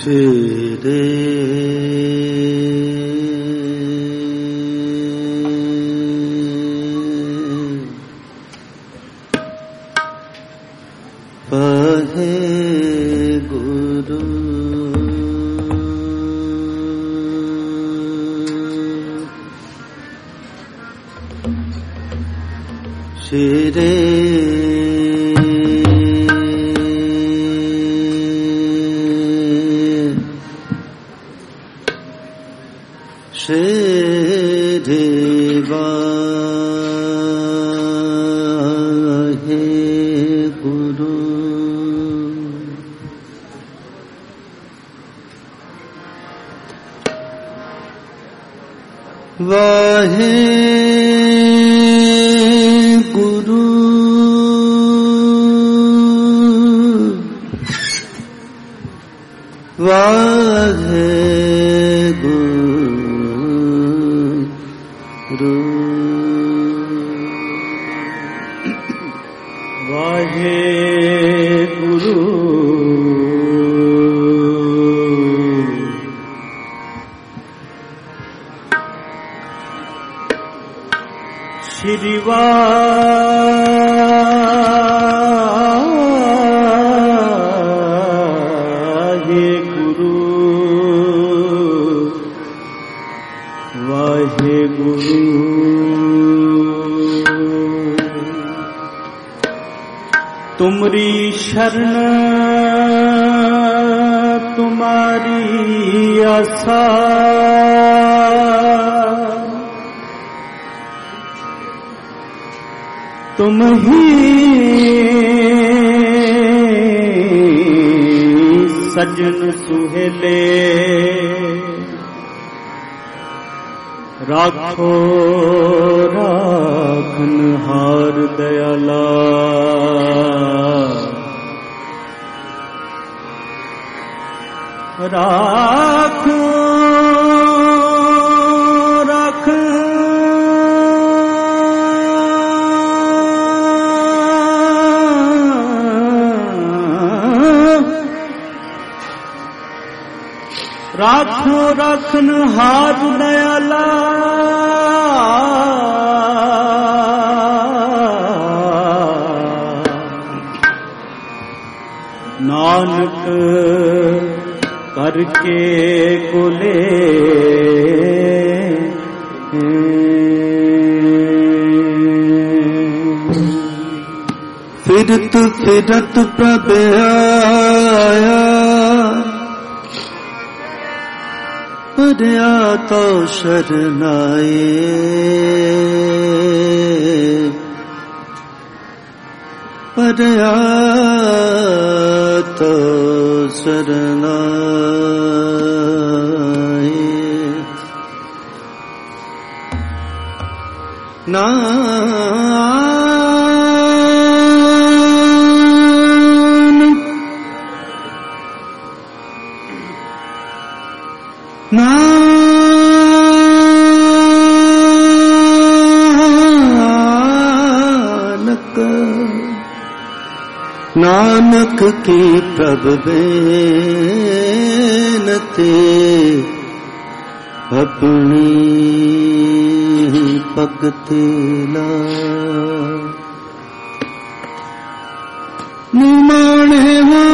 शेरे पहे गुरु शेरे वाहे गुरु वाहे गुरु वाहे गुरु श्री वाहे गुरु वाहे गुरु तुमरी शरण तुम्हारी आशा तुम ही सजन सुहेले राखो राखन हार दयाला राखो राखो रखन हार दयाला नानक करके कोले फिरत फिरत प्रभ आया पर्या तो शरणाए पर्या तो शरणाए नानक की प्रभ बेनती अपनी भगति ला निमाणे हो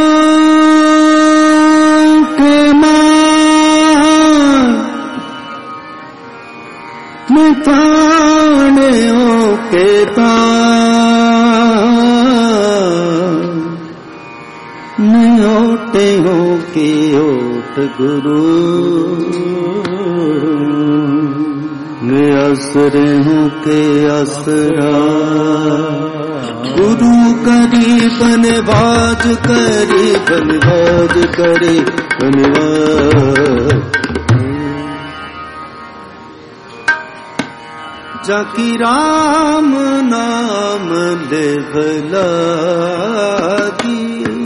के मिताने हो के ओटे हो के ओट गुरु ने असरे हो के असरा गुरु करी बनवाज करी बनवाज करी बनवाज जाकी राम नाम ले भला की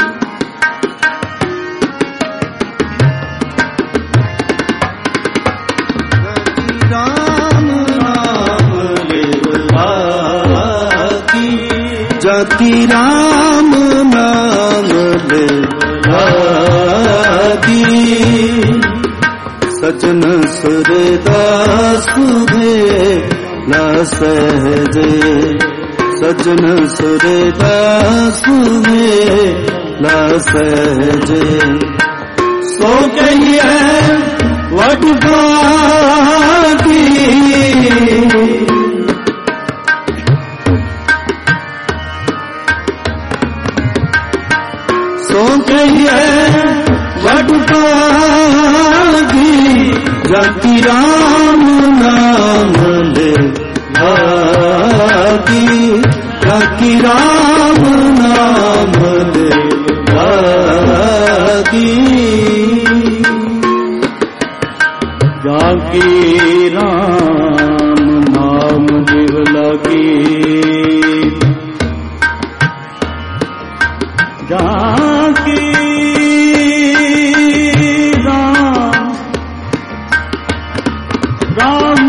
जाकी राम नाम ले सजन सूरदास भेला सहजे, सजन सूरदास भेला सहजे। सो कहिए वडभागी, सो कहिए वडभागी, जाकी राम नाम ले भागी, जाकी राम नाम ले भागी, जाकी राम नाम देव लागी, जाकी राम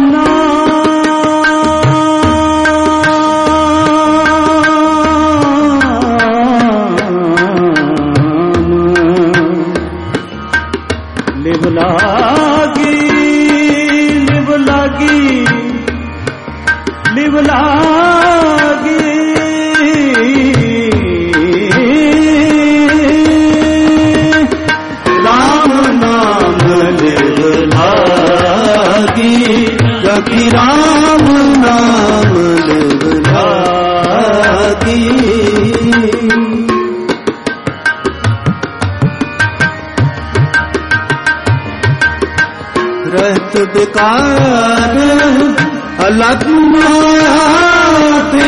नाम लिव लागी, लिव लागी, लिव लागी, राम नाम लिव लागी, जाकी राम नाम लिव लागी। रहत बेकार अलग माया पे,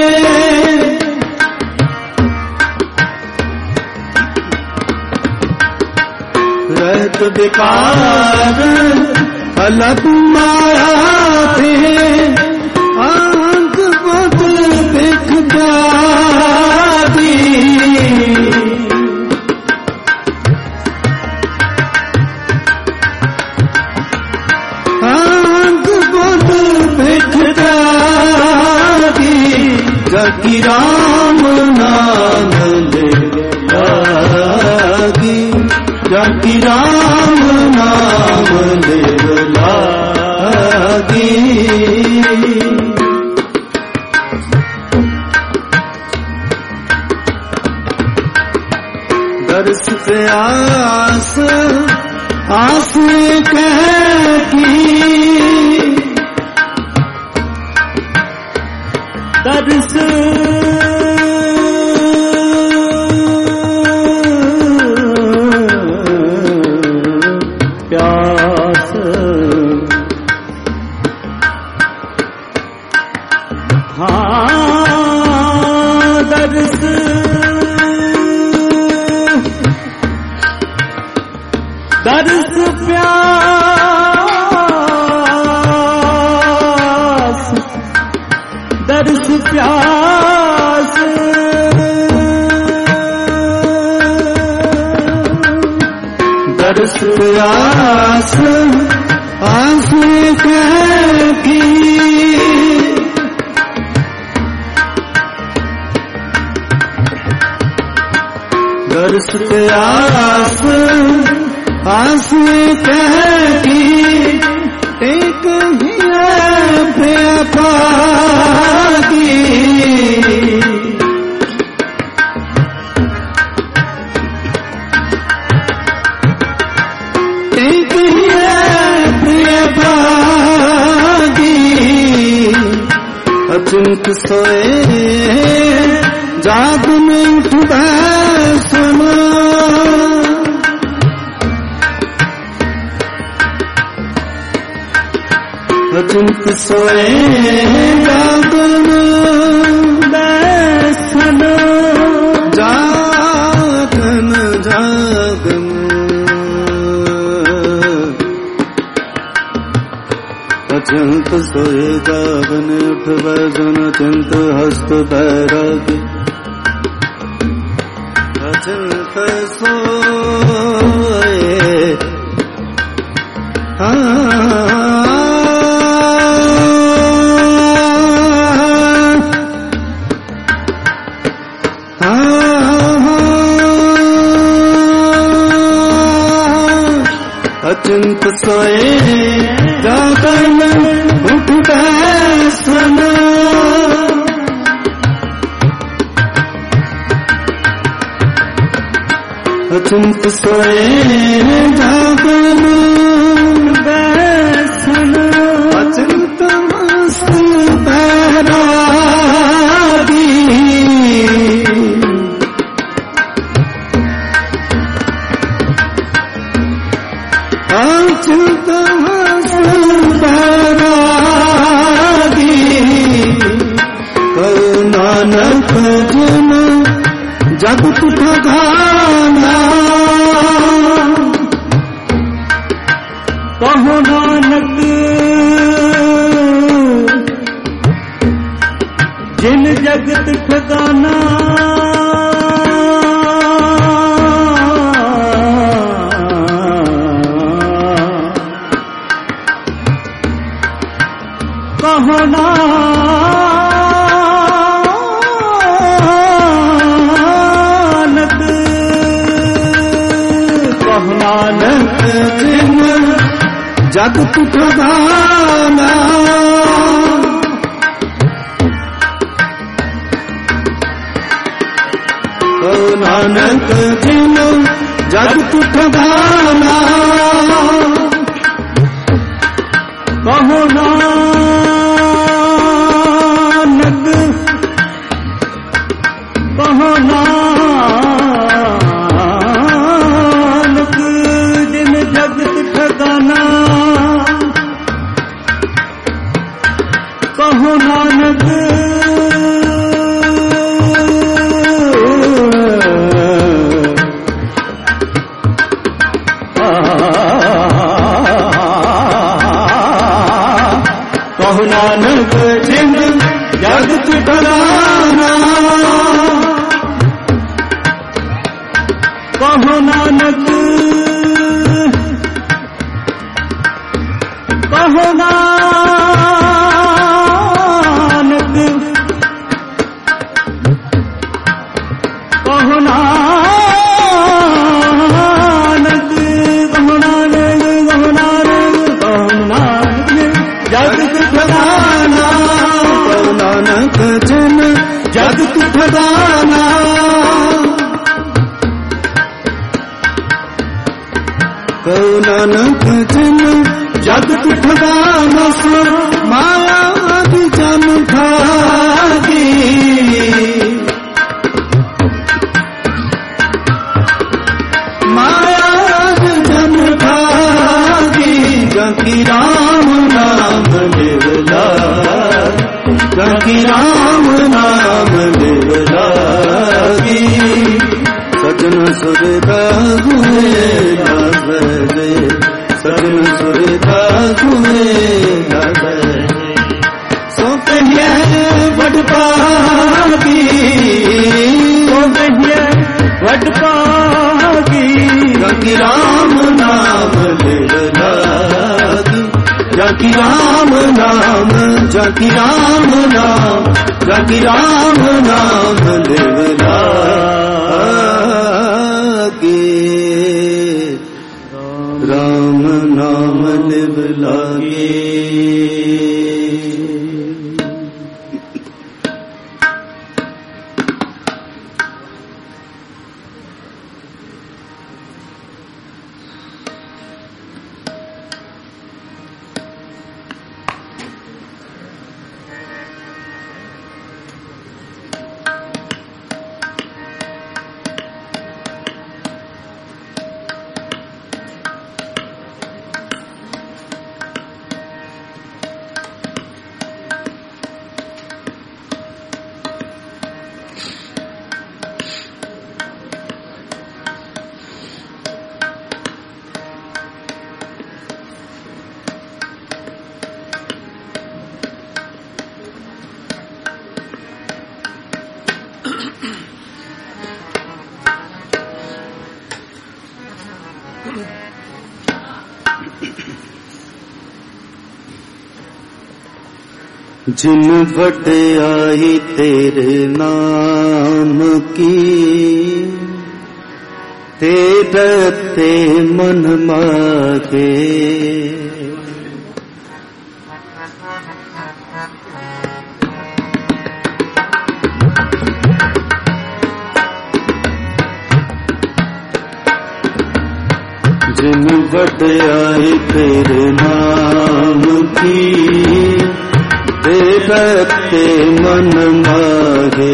रहत बेकार अलग माया पे, आंख बदल देख दादी, जाकी राम नाम ले लागी, जाकी राम नाम ले लागी। दर्श से आस आस कहती, दर्श प्यास, हाँ दर्श दर्श प्यास, दर्श प्यास, दर्श प्यास आस कहती, दर्श प्यास आस कहती, एक ही पागी, एक ही पागी, अचिंत सोए जाग में उठा सुना, अचिंत सोए जागन दर्शन, जागन जागन, अचिंत सोए जागन उठ बैजन, अचिंत हस्त बैरागी, अचिंत सोए अचिंत सोए जागन उठ बैसना अचिंत सोए जागन बैसना अचिंत मस्त बैरागी अचिंत मस्त बैरागी कहो नानक जन जगत ठगाना कहो नानक जिन जगत ठगाना कहो नानक कहो नानक जिन जगत ठगाना कहो नानक जिन जगत ठगाना कहो नानक कहो नानक जिन जगत ठगाना कहो नानक कहो नानक जिन जगत ठगाना कहो नानक कहो नानक कहो नानक कहो नानक कहो नानक कहो नानक जगत ठगाना कहो नानक जिन जगत ठगाना कहो नानक जिन जगत ठगाना माया आदि जन खागी माया आदि जन खागी जकी राम नाम देवला जकी राम नाम देवलागी सजन सुरता हुए ना बजे सजन सुरता हुए ना बजे सो कहिए बड़ पागी तो कहिए वट पागी जकी राम नाम देवलागी जकी राम नाम जकी राम नाम जकी राम नाम देवलागी राम नाम देवलागी जिन बड़ाई तेरे नाम की ते रते मन मागे। जिन वड्याई तेरे नाम की, ते रते मन मागे।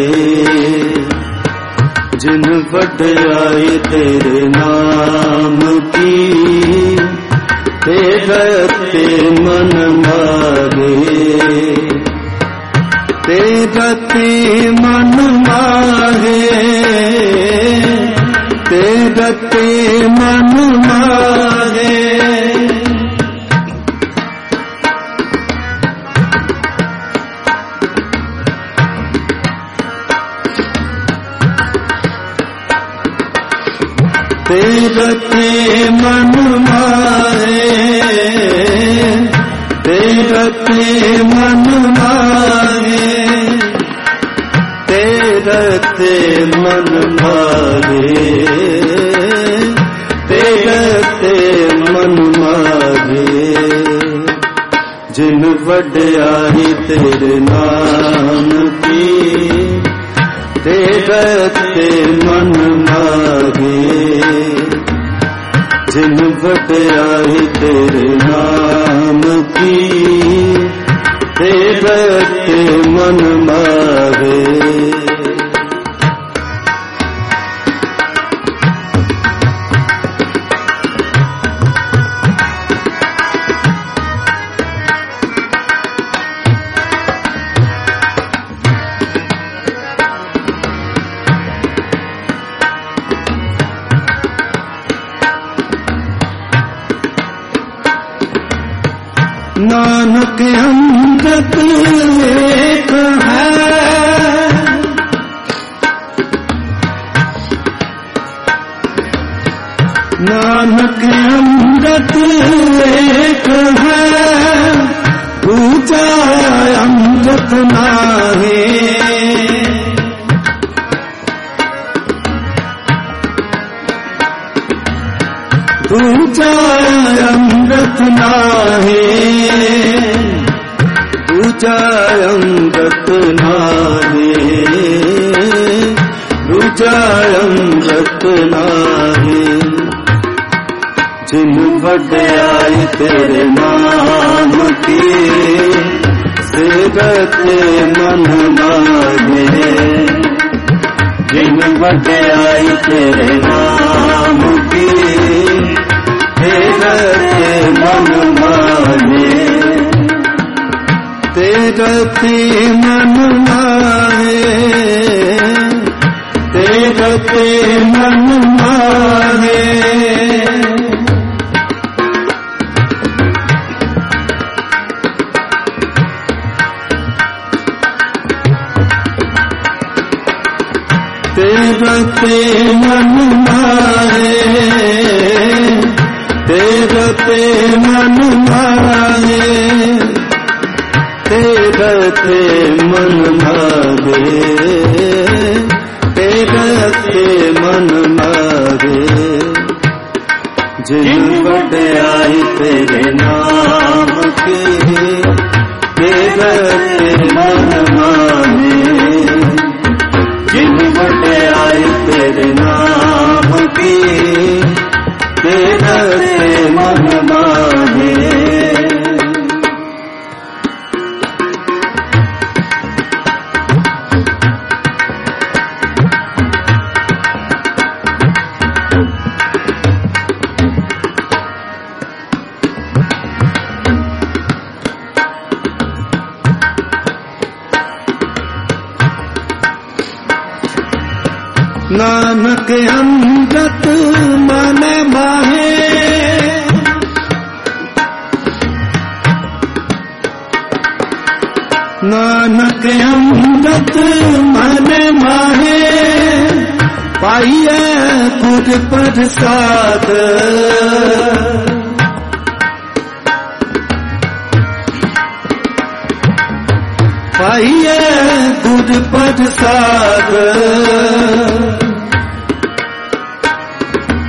जिन वड्याई तेरे नाम की, ते रते मन मागे। ते रते मन मागे, ते रते मन मागे। ते रते मन मागे, ते रते मन मागे। ते रते मन मागे, ते रते मन मागे। जिन वड्याई तेरे नाम की, ते रते मन मागे। जिन वड्याई तेरे नाम की, ते रते मन मागे। नानक अमृत एक है, नानक अमृत एक है। दूजा अमृत नाहे, दूजा अमृत नाहे। दूजा अमृत नाहे, दूजा अमृत नाहे। जिन वड्याई तेरे नाम की, ते रते मन मागे। जिन वड्याई तेरे नाम की, ते रते मन मागे। ते रते मन मागे, ते रते मन मागे। ते रते मन मागे, ते रते मन मागे। ते रते मन मागे, ते रते मन मागे। जिन वड्याई तेरे नाम की, ते रते मन मागे। जिन वड्याई तेरे नाम की, ते रते मन मागे। नानक अमृत मन माहे, नानक अमृत मन माहे। पाइए गुर प्रसाद, पाइए गुर प्रसाद।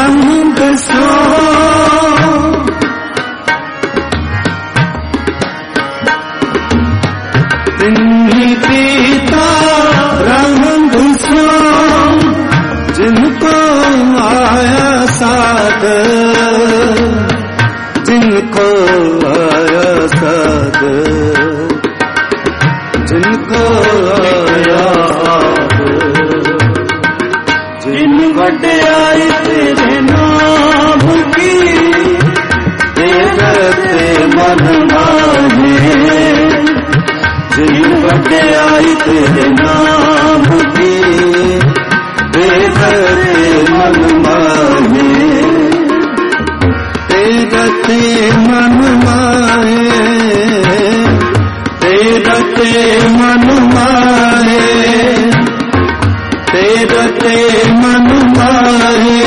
रंग सो तिन्हीं पीता रंग सो जिनको आया साथ जिनको आया साथ जिनको आया जिन वड्याई तेरे नाम की तेरे मन माहे जिन वड्याई तेरे नाम की तेरे मन माहे तेरे मन माहे तेरे मन माहे तेरे मन माहे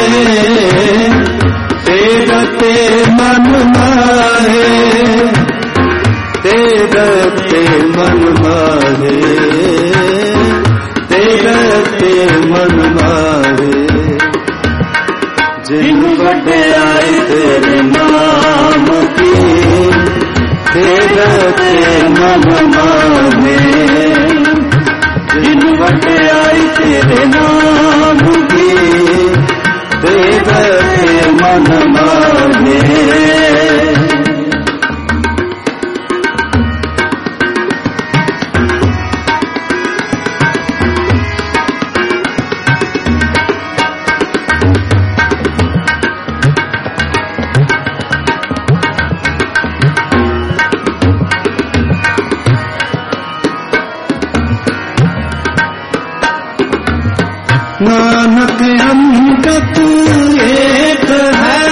तेरे मन माहे तेरे मन माहे तेरे मन माहे जिन वड्याई तेरे नाम की तेरे मन माहे जिन वड्याई तेरे नाम की तेरे मन माहे नानक अमृत एक है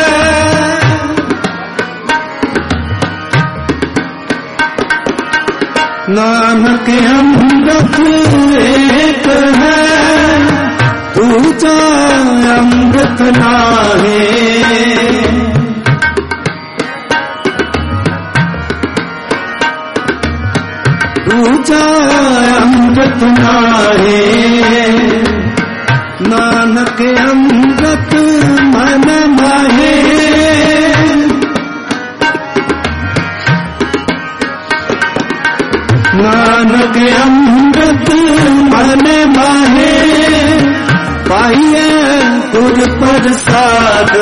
नानक अमृत एक है दूजा अमृत नाहे दूजा अमृत नाहे नानक अमृत मन माहे नानक अमृत मन माहे पाइए गुर प्रसाद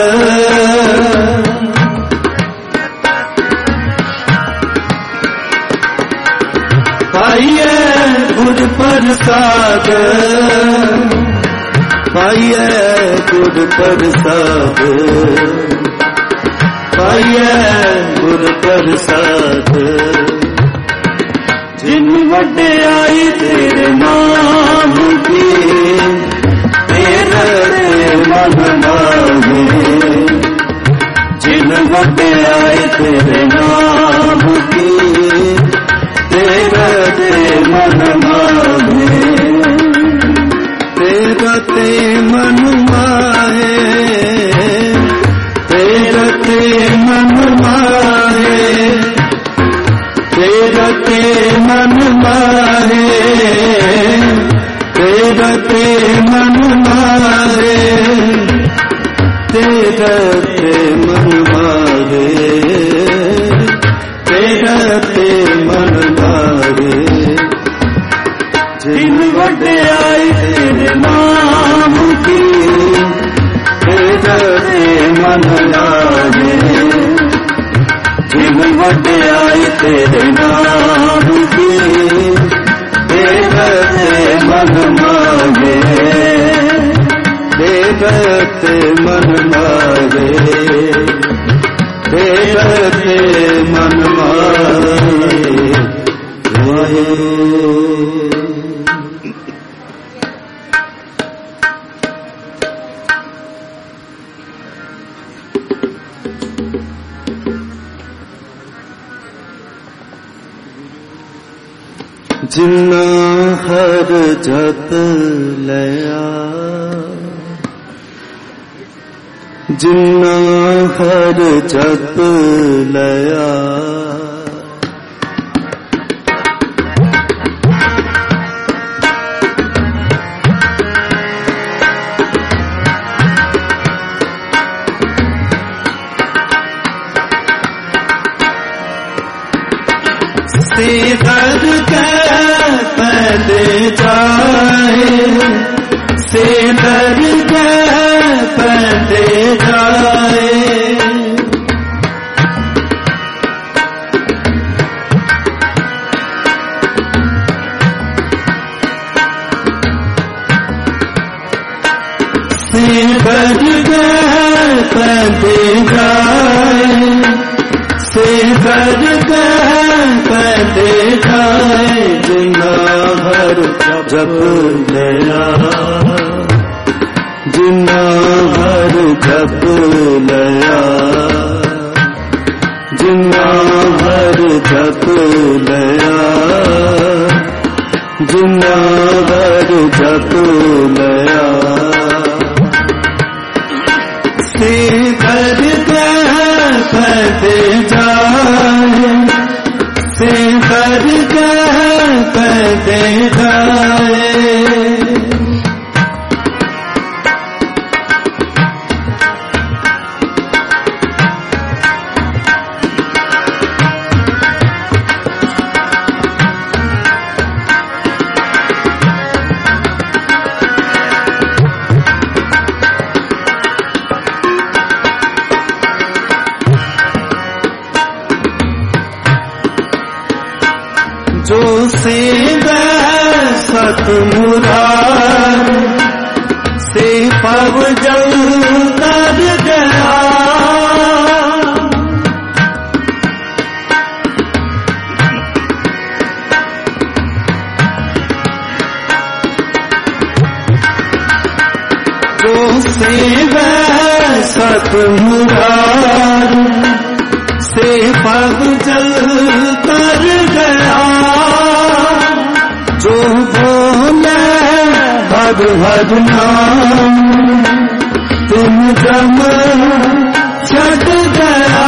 पाइए गुर प्रसाद पाइए गुर प्रसाद पाइए गुर प्रसाद जिन वड्याई तेरे नाम की तेरे मन माहे जिन वड्याई तेरे नाम की तेरे मन माहे तेरे मन माहे तेरे मन माहे तेरे मन माहे तेरे मन माहे तेरे मन माहे तेरे मन माहे जिन वड्याई तेरे नाम की तेरे मन लागे जिन वड्याई तेरे नाम की तेरे मन मागे तेरे मन मागे तेरे मन मागे जिन्ना हर जप लया जिन्ना हर जप लया से कर के पैदे जाए, से कर के पैदे जाए। से कर के पैदे जाए, से कर के पैदे जाए। जिना भर जप लिया, जिना भर जप लिया, जिना भर जप लिया, जिना भर जप लिया। से कर के पैदे जाए, से कर के पैदे जाए। जो सेवे सतमुरार, से पव जल कर गया। जो सेवे सतमुरार, से पव जल कर गया। जो बोले हर हर नाम, तुम जम छट गया।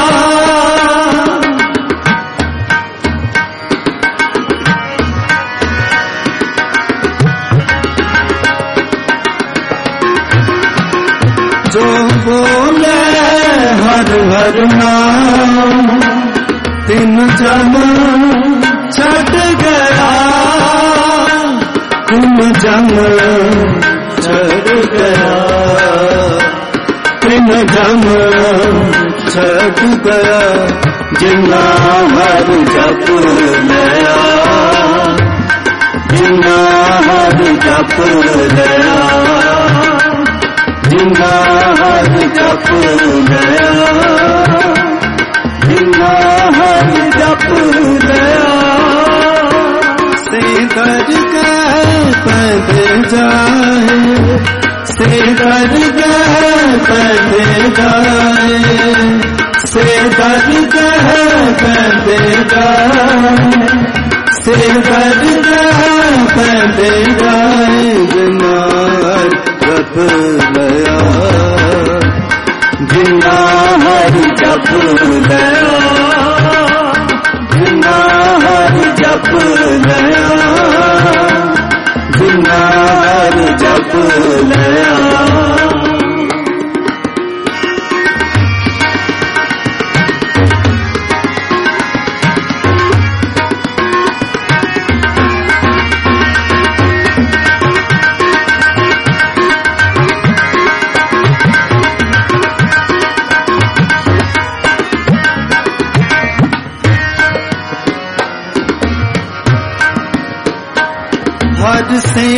जो बोले हर हर नाम, तुम जम छट गया। तुम जम छट गया, तुम जम छट गया। जिना हर जप लिया, जिना हर जप लिया, जिना हर जप लिया, जिना हर जप लिया। से कर के पैदे जाए, से कर के पैदे जाए, से कर के पैदे जाए, से कर के पैदे जाए। जिना जप लिया, जिना हर जप लिया, जिना हर जप लिया, जिना हर जप लिया। हर से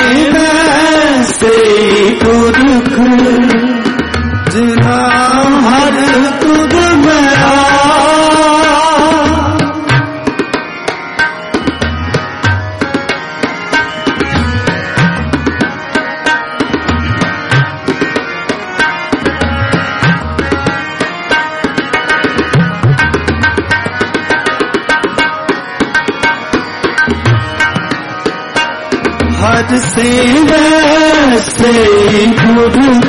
पुरख, जिना हर तुझ मेरा। हर से पुरख,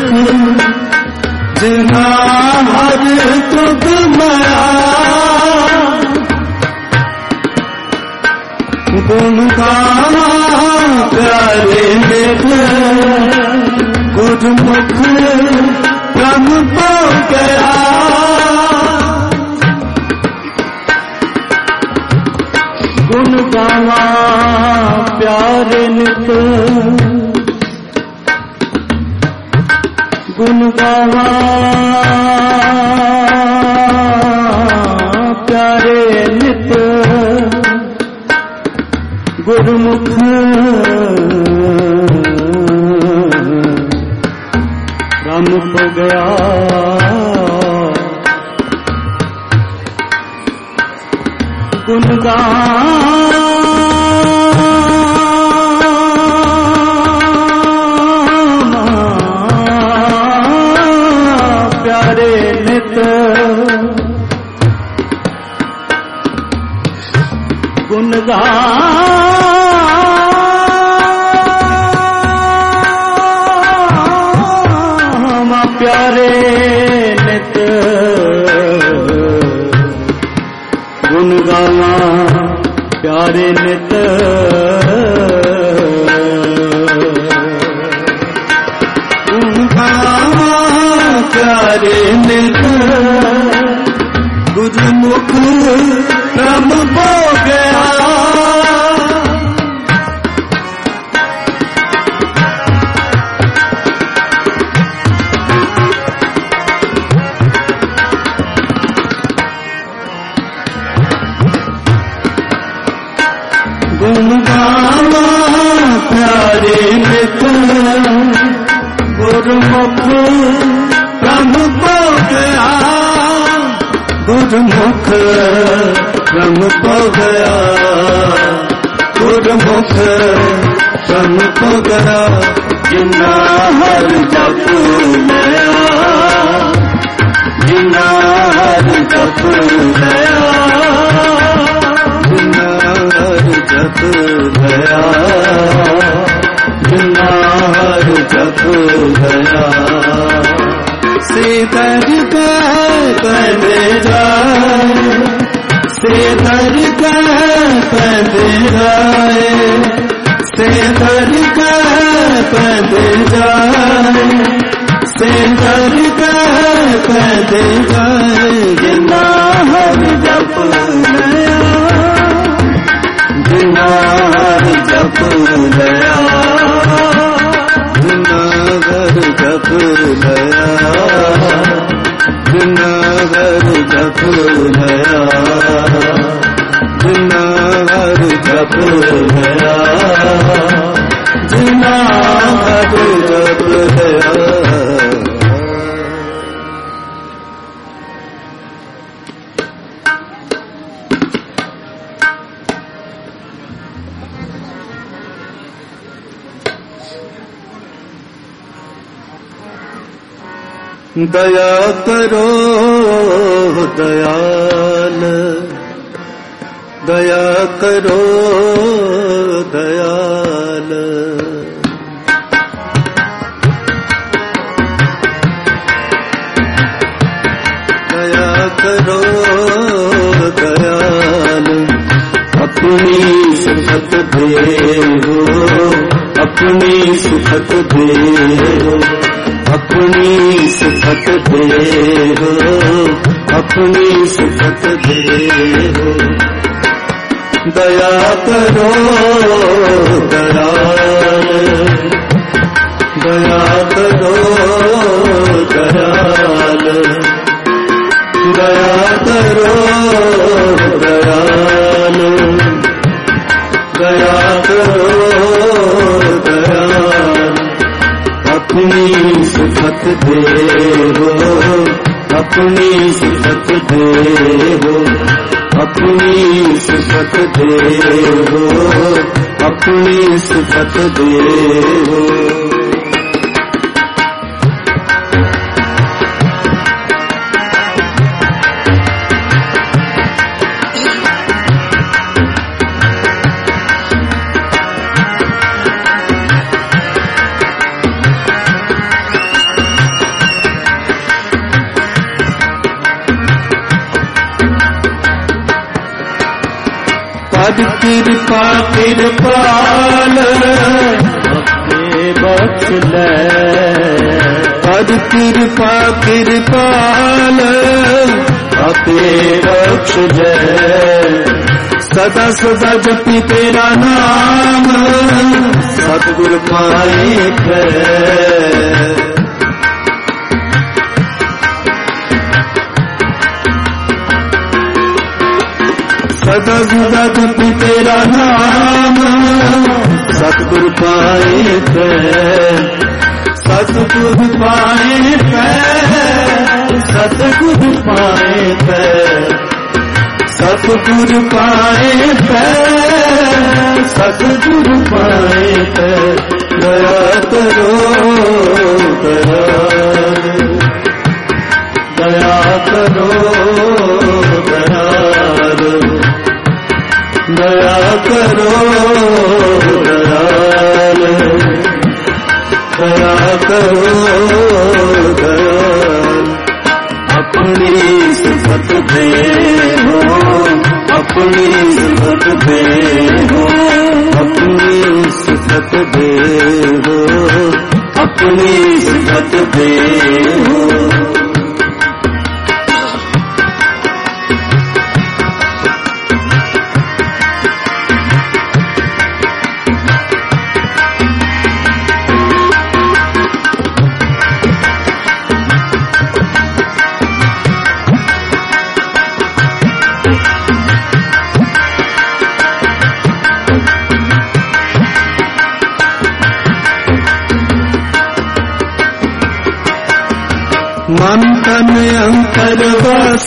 जिना हर तुझ मेरा। गुण गाना प्यारे देखे, गुरमुख ब्रह्म पा गया। गुरमुख राम हो गया गुणगान प्यारे नित गुणगान प्यारे नित गुण गावा प्यारे नित गुण गावा प्यारे नित गुरमुख राम हो गया प्यारे नित गुरमुख राम हो गया गुरमुख राम हो गया गुरमुख राम हो गया जिन्ना हर जप लिया जिन्ना हर जप लिया जप गया जिन्ना हर जप गया से दर पहले जाए से दर पहले जाए से दर पहले जाए से दर पहले जाए जिन्ना हर जप गया जिन्ना हर जप गया जिन्ना हर जप गया जिन्ना हर जप गया जिन्ना हर जप गया जिन्ना हर जप गया दया करो दयाल दया करो दयाल दया करो दयाल अपनी सुखत देहो अपनी सुखत देहो अपनी सुखत देहो अपनी सुखत देहो दया करो दयाल दया करो दयाल दया करो दयाल दया करो दयाल अपनी सुखत देहो अपनी सुखत देहो अपनी सुखत देहो अपनी सुखत देहो कृपा कृपाल अपने बख्श ले पद कृपा कृपाल अपने बख्श ले सदा सदा जपी तेरा नाम सतगुर पाए है सदा जगत तेरा नाम सतगुर पाए थे, सतगुर पाए थे, सतगुर पाए थे, सतगुर पाए थे, सतगुर पाए थे। दया करो दया करो दया करो दयाल, दया करो दयाल। अपनी सिफत दे हो, अपनी सिफत दे हो, अपनी सिफत दे हो, अपनी सिफत दे हो। मन तन अंतर बस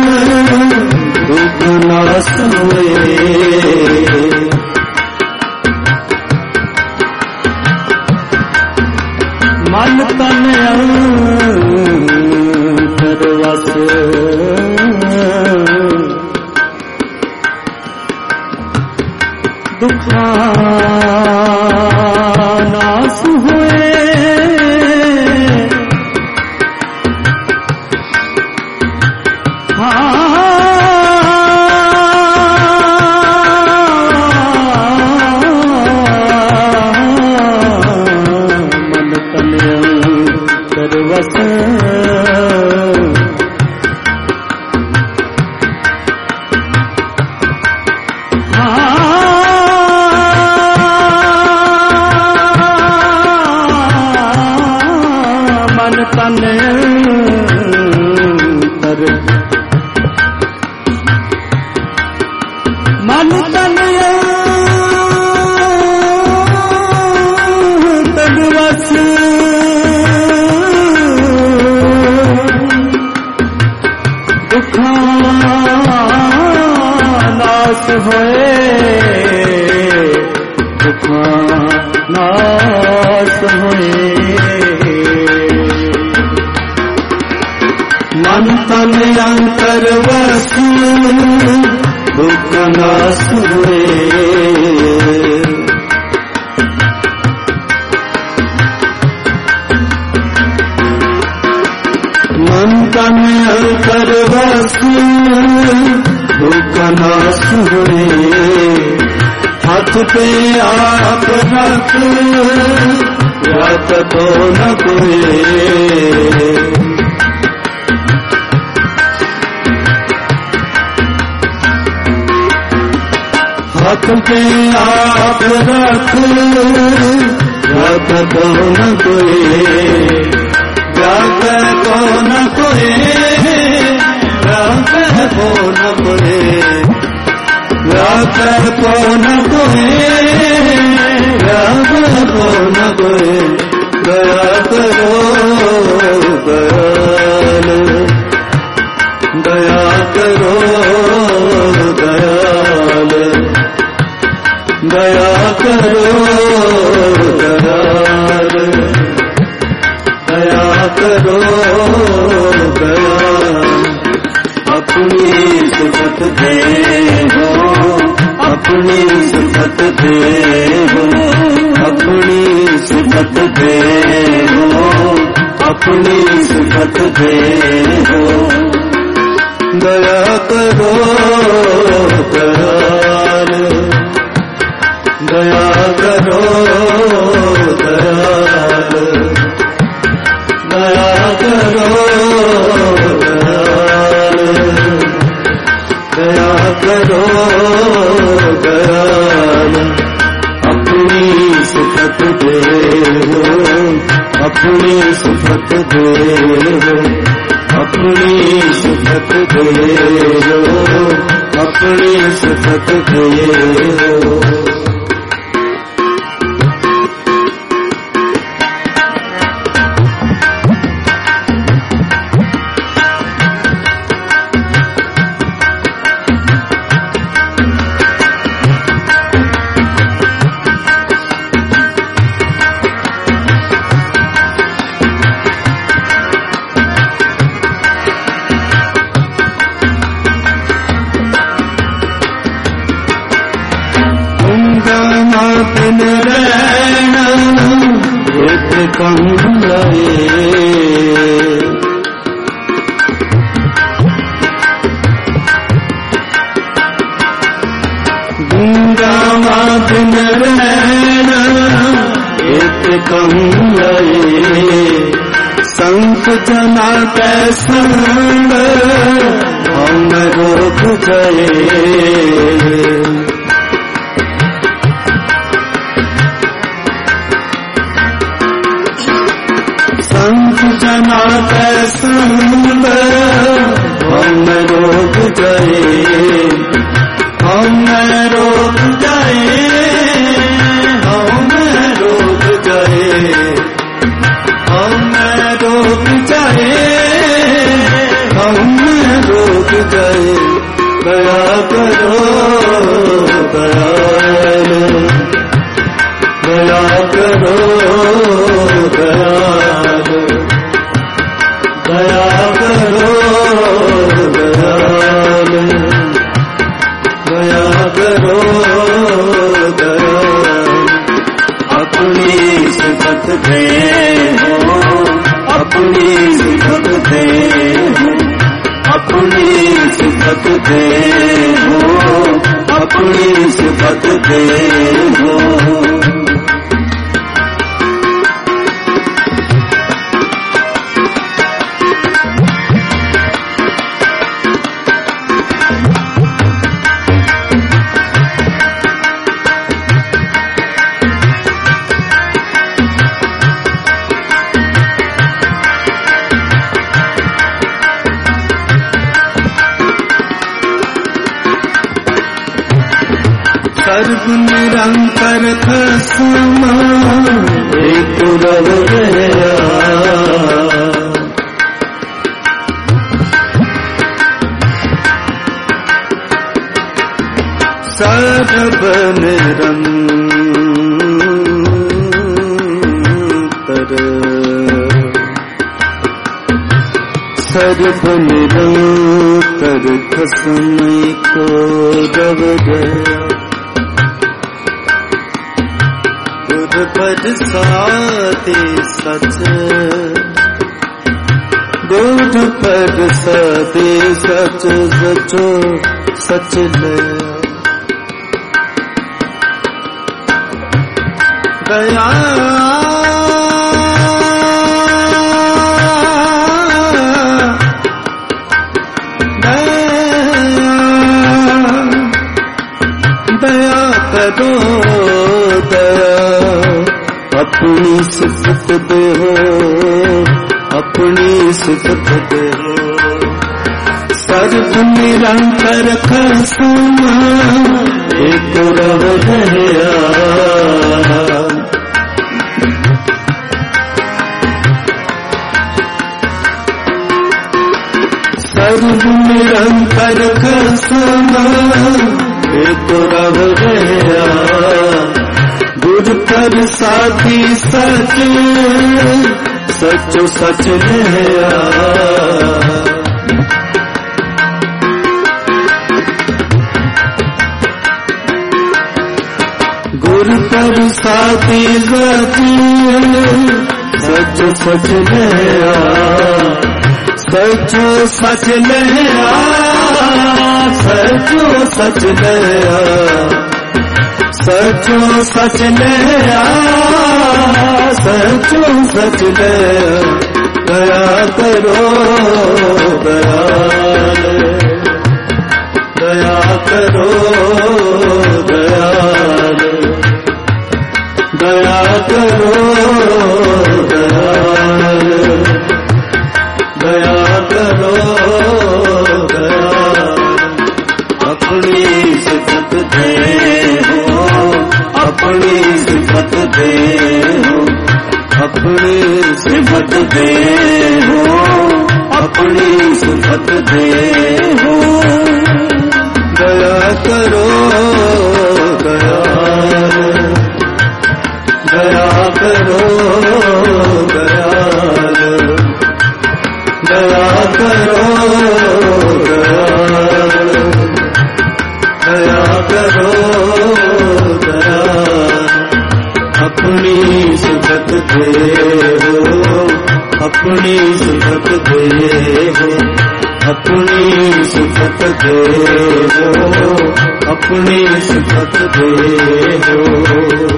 दुख नाश हुए, मन तन अंतर बस दुख नाश हुए। मन तन तदवस दुखा नाश होए, दुखा नाश होए। मन तन अंतर वस दुख नाश हुए। मन तन अंतर वस दुख नाश हुए। हाथ पे आप रख रात तो न कोई, हाथ पे आप रख रख को न कोई, रख को न कोई, रख को न कोई, रख को न कोई, रख को न कोई। दया करो दयाल, दया करो दयाल, दया करो दयाल, दया करो दयाल। अपनी सिफत दे हो, अपनी सिफत दे हो, अपनी सिफत दे हो, अपनी सिफत दे हो। दया करो दयाल, दया करो दयाल, दया करो दयाल, दया करो दयाल। अपनी सिफत दे हो, अपनी सिफत दे हो, अपनी सिफत दे हो, अपनी सिफत ये हो। बिन रहना एक कमलाए, गंगा माँ बिन रहना एक कमलाए, संत जना कै संग हम रोक जाए। संत जना कै संग हम रोक जाए, हम रोक जाए, हम रोक जाए, हम रोक जाए, हम रोक जाए। दया करो दयाल, दया करो दयाल, दया करो दयाल, दया करो दयाल। अपनी सिफत दे हो, अपनी सिफत दे हो, अपनी सिफत दे हो, अपनी सिफत दे हो। सर्व निरंतर खसमा एक रव गया, सर्व निरंतर सर्व निरंतर खसम को रव गया। गुर साते सच, गुर पर साते सच, सचो सच लया। दया दया करो दया, अपनी सिफत दे हो, अपनी सिफत दे हो। सर्व निरंतर खसमा एक रव गया, सर्व निरंतर खसमा एक रव गया। गुर पर साथी सच, सचो सच लया। गुर पर साथी सच, सचो सच लया। सचो सच लया, सचो सच लया, सचो सच लया, सचो सच लया। दया करो दयाल, दया करो दयाल, दया करो दयाल, दया करो दयाल। अपनी हो। दया करो दयाल, दया करो दयाल, दया करो दयाल, दया करो दयाल। अपनी सुखत दे हो, अपनी सुखत दे हो, अपनी सुखत दे हो, अपनी सुखत दे हो।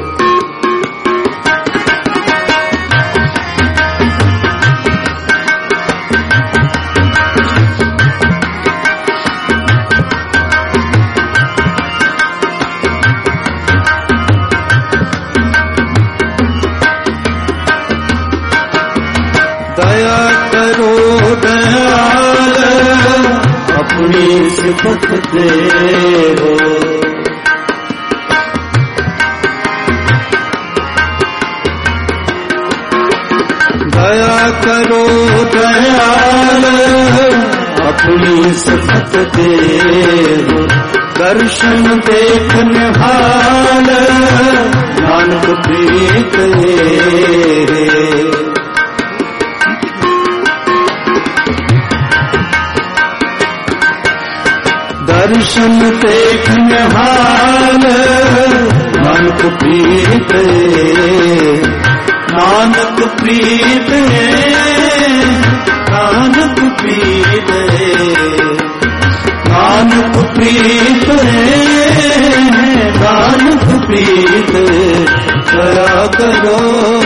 दया करो दयाल, अपनी सिफत दे हो। दया करो दयाल, अपनी सिफत दे हो। दर्शन देखने हाल, नानक प्रीत है। दर्शन देखने हाल, नानक प्रीत है, नानक प्रीत है, नानक प्रीत है, नानक प्रीत है, नानक प्रीत है। दया करो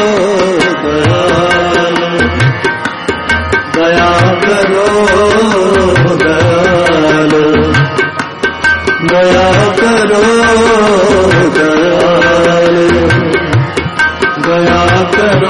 दयाल, दया करो दयाल, दया करो दयाल, दया करो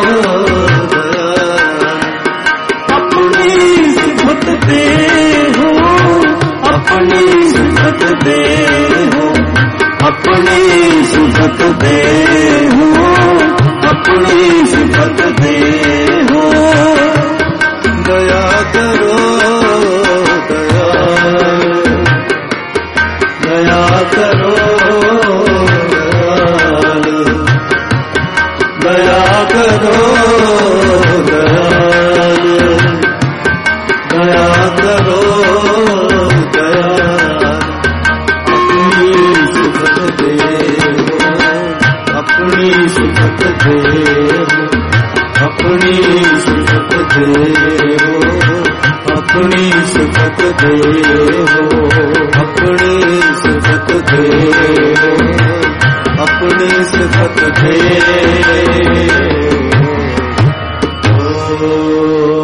दयाल। अपनी सिफत दे हो, अपनी सिफत दे हो, अपनी सिफत दे हो, अपनी सिफत दे हो। दया करो दयाल, दया करो दयाल, दया करो दयाल, दया करो दयाल। अपनी सुखत दे हो, अपनी सुखत दे हो, अपनी सुखत दे हो, अपनी सुखत दे हो, अपनी सुखत दे हो, अपनी सुखत दे हो।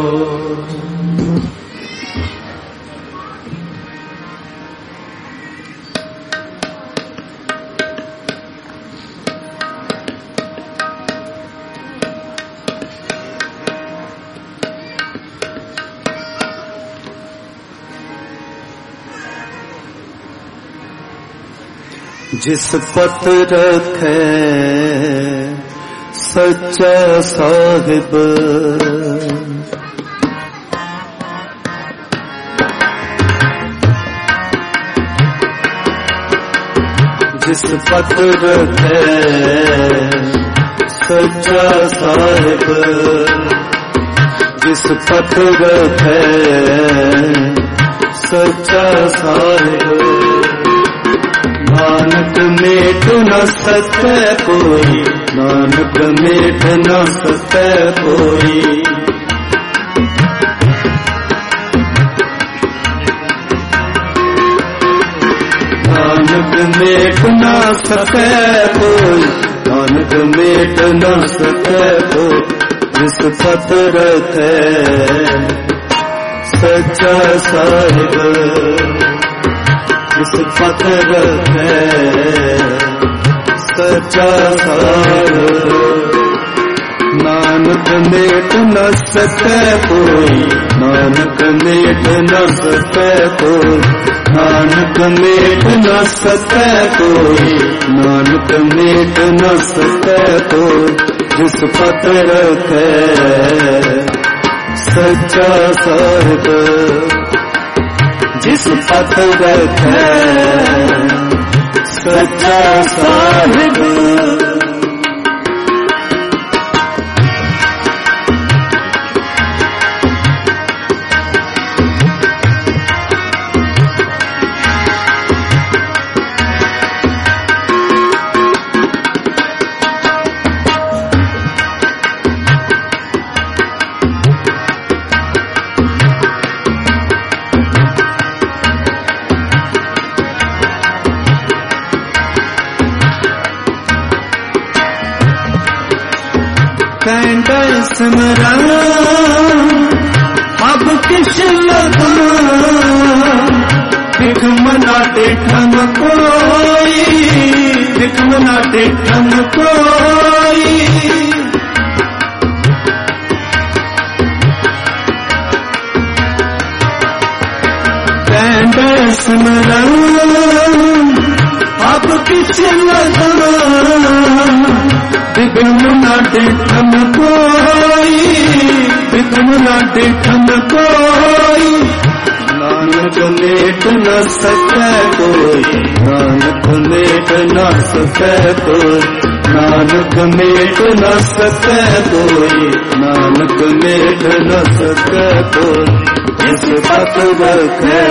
जिस पथ रखे सच्चा साहिब, जिस पथ रखे सच्चा साहिब, जिस पथ रखे सच्चा साहिब। नानक मेट न सके कोई, नानक मेट न सके कोई। नानक मेट न सके कोई, नानक मेट न सके कोई। जिस पथ रखे सच्चा साहिब, जिस पथ रखे सच्चा साहिब। नानक मेट न सके कोई, नानक मेट न सके कोई। नानक मेट न सके कोई, नानक मेट न सके कोई। जिस पथ रखे सच्चा साहिब, जिस पत रखै सच्चा साहिब। कैंडा स्मरण अब किस लगा दिखमना देखन कोई, दिखमना देखन कोई। कैंडा स्मरण अब किस लगा दिखमना देखन कोई, दिखमना देखन कोई। नानक मेट न सकै कोई, नानक मेट न सकै कोई, नानक मेट न सकै कोई, नानक मेट न सकै कोई। जिस पत रखै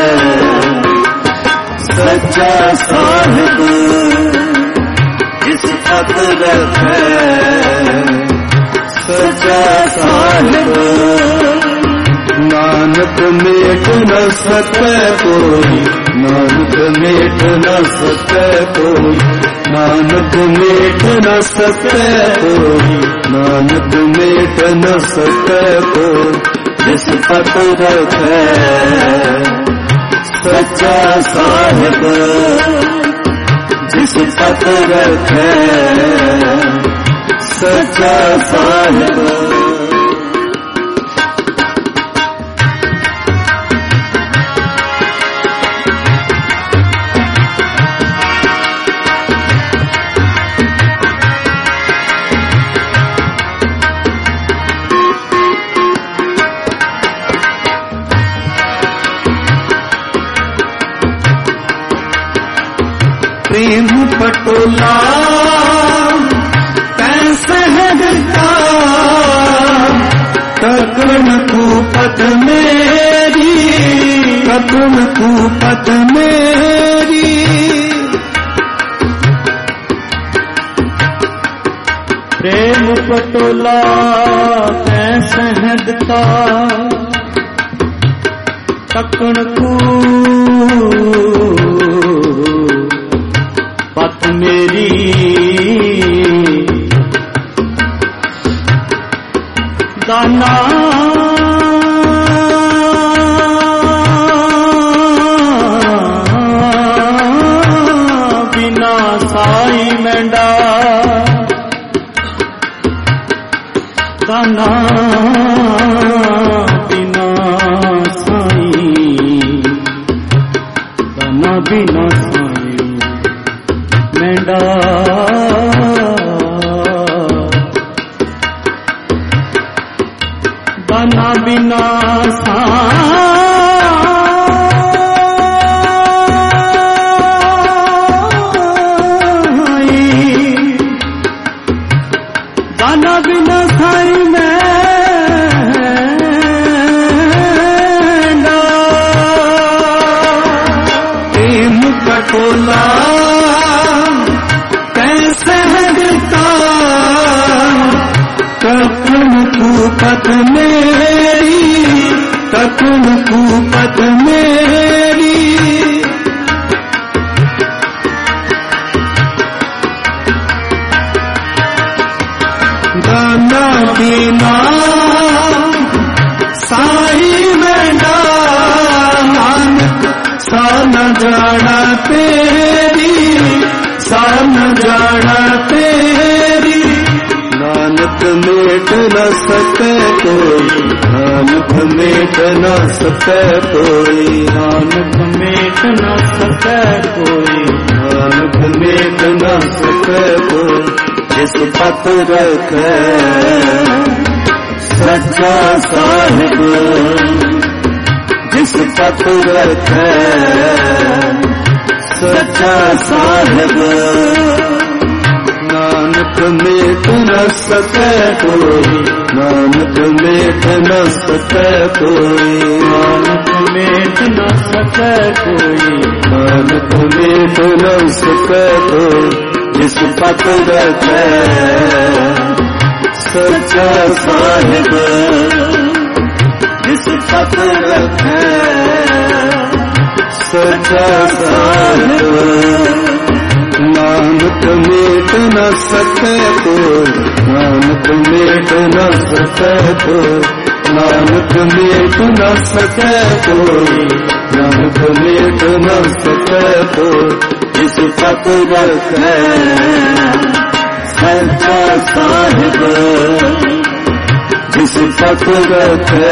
सच्चा साहिब, जिस पत रखै सच्चा साहिब। नानक मेट न सकै कोई, नानक मेट न सकै कोई, नानक मेट न सकै कोई, नानक मेट न सकै कोई। जिस पत रखै सच्चा साहिब, जिस पत रखै सच्चा साहिब। प्रेम पटोला कैसे है दिखा ककन कुपत मेरी, ककन कुपत मेरी। प्रेम पटोला कैसे है दिखा ककन पत मेरी। दाना बिना साई मेंढा, दाना बिना साई, दाना बिना साई मेंढा। दाना बिना साई, दाना बिना साई मेंढा। प्रेम पटोला कैसे है दिखा ककन कुपत मेरी, ककन कुपत मेरी। दाना बिना साई मेंढा, नानक सा न जाना तेरी, सा न जाना तेरी। नानक मेट न सकै कोई, नानक मेट न सकै कोई, नानक मेट न सकै कोई, नानक मेट न सकै कोई। जिस पत रखै सच्चा साहिब, जिस पत रखै सच्चा साहिब। नानक मेट न सकै कोई, नानक मेट न सकै कोई, नानक मेट न सकै कोई, नानक मेट न सकै कोई। जिस पत रखै सच्चा साहिब, जिस पत रखै सच्चा साहिब। नानक मेट न सकै कोई, नानक मेट न सकै कोई, नानक मेट न सकै कोई, नानक मेट न सकै कोई। जिस पत रखै सच्चा साहिब, जिस पत रखै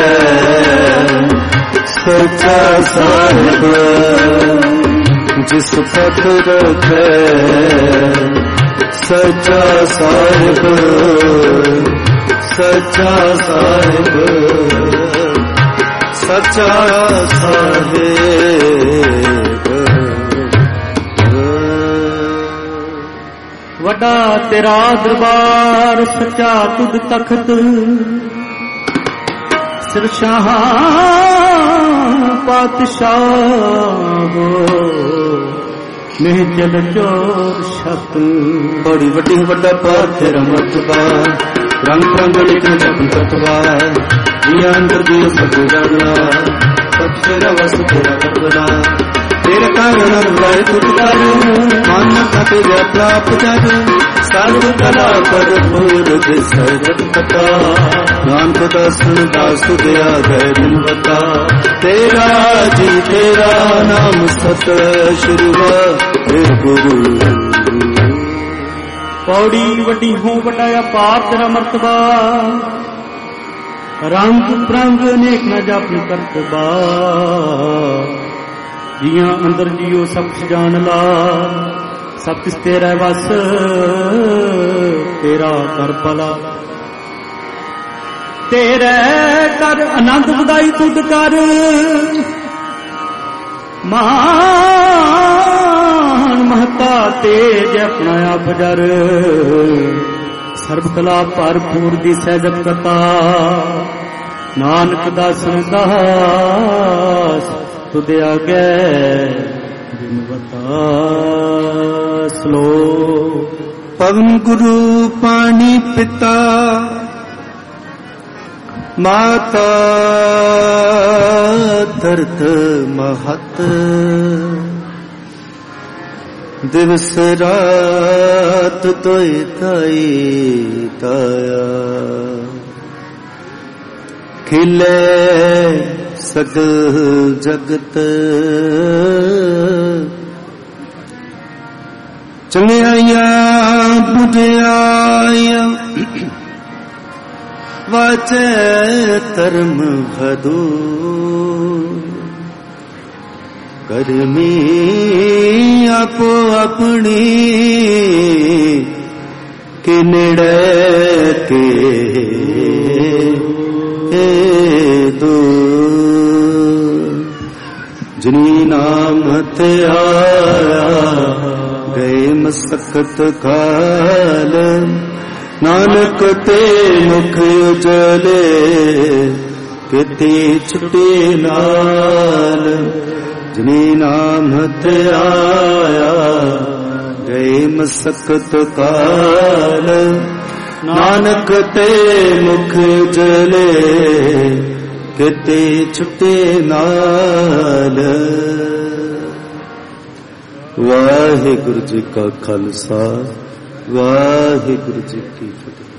सच्चा साहिब, जिस पत रखै सच्चा साहिब, सच्चा साहिब, सच्चा साहिब। वड्डा तेरा दरबार सच्चा तुद तख्त, सिर शाह पातशाह हो, मेहजल चोर शत। बड़ी वड्डी वड्डा पार तेरा मर्तबा, रंग रंग लिखे जपन कतबा, जिया अंदर दियो सब जाना, सब तेरा वस तेरा कतबा। तेरे कारण बुराई टूट कर, मान्यता तेरे प्राप्त कर, सर्व कला पर भूर दिसरत पता। नानक दर्शन दास दया गए दिन बता, तेरा जी तेरा नाम सत शुरुआ गुरु। पौड़ी वड्डी हो वड्डा अपार तेरा मर्तबा, रंग प्रंग नेक न जापन करतबा। जिया अंदर जियो सब जान ला, सब किस तेरा बस तेरा कर भला। तेरे कर आनंद बधाई तुद कर, मान महता तेज अपना आप जर। सर्व कला भरपूर दी सहजत कथा, नानक दासन दास तुद आगे बिन बता। श्लोक। पवन गुरु पानी पिता, माता धरत महत। दिवस रात तोय ताई ताया, खिले सगल जगत। चंगियाइया बुझाइया, वाचे धर्म भदू। करमी आपो अपनी, के नेड़े के दो। जिनी नाम ते आया, गए मसकत काल। नानक ते मुख उजले, किते छुटे नाल। जिनी नाम ते आया, गए मसकत काल। नानक ते मुख उजले, किते छुटे नाल। वाहिगुरु जी का खालसा, वाहिगुरु जी की फतेह।